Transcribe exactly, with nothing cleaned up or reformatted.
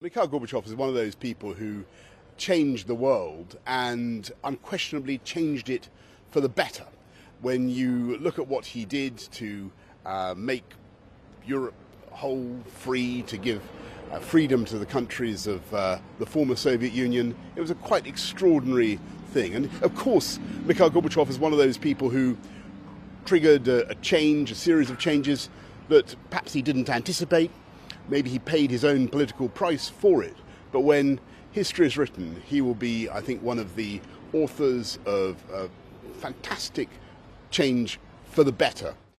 Mikhail Gorbachev is one of those people who changed the world and unquestionably changed it for the better. When you look at what he did to uh, make Europe whole, free, to give uh, freedom to the countries of uh, the former Soviet Union, it was a quite extraordinary thing. And of course, Mikhail Gorbachev is one of those people who triggered a, a change, a series of changes that perhaps he didn't anticipate. Maybe he paid his own political price for it. But when history is written, he will be, I think, one of the authors of a fantastic change for the better